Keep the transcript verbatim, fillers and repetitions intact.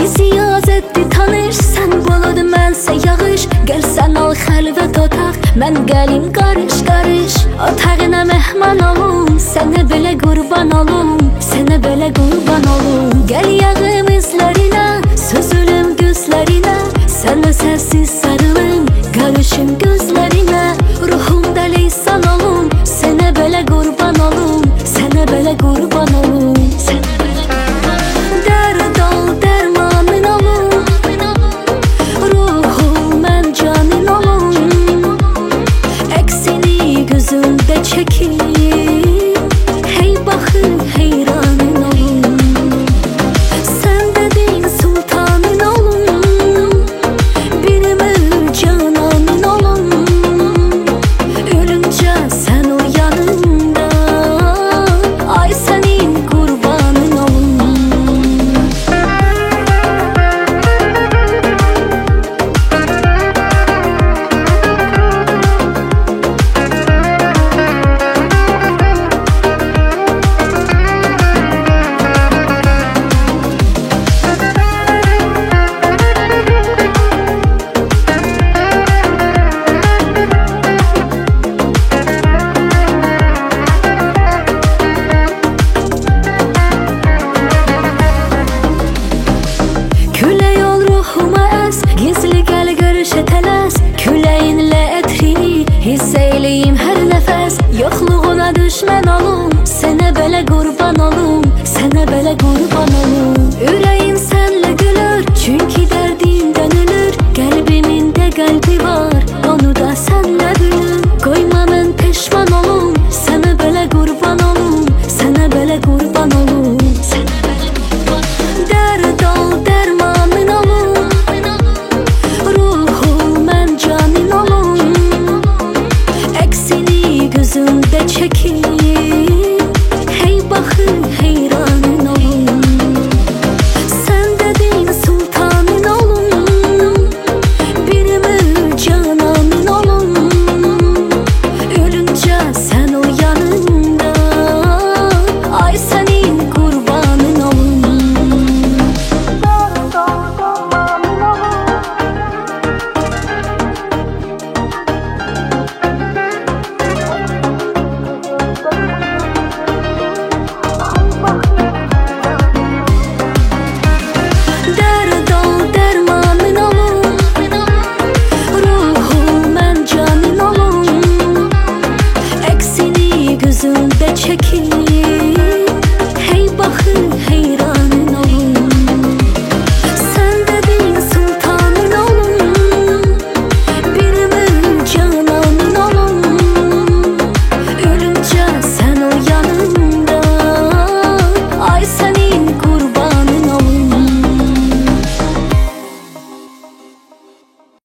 Bizi yaz etdi tanış, sən boladı mənsə yağış. Gəl sən al xəlvət otaq, mən gəlim qarış qarış. Otağına mehman olum, sənə belə qurban olum, sənə belə qurban olum. Gəl yağım izlərinə, süzülüm gözlərinə, sənə səssiz sarılım, qarışım gözlərinə. Ruhumda leysan olum, sənə belə qurban olum, sənə belə qurban olum. Dərd ol dərmanın olum, ruhum mən canın olum. Əksini gözümdə çəkir, hey baxın heyranın olum. Sən dedin sultanın olum, benim cananın olum. Ölüncə sən o yanımda, ay sənin qurbanın olum. Külək ol ruhuma əs, gizli gəl görüşə tələs. Küləyinlə ətrini hiss eyləyim hər nəfəs, yoxluğuna düşmən olum.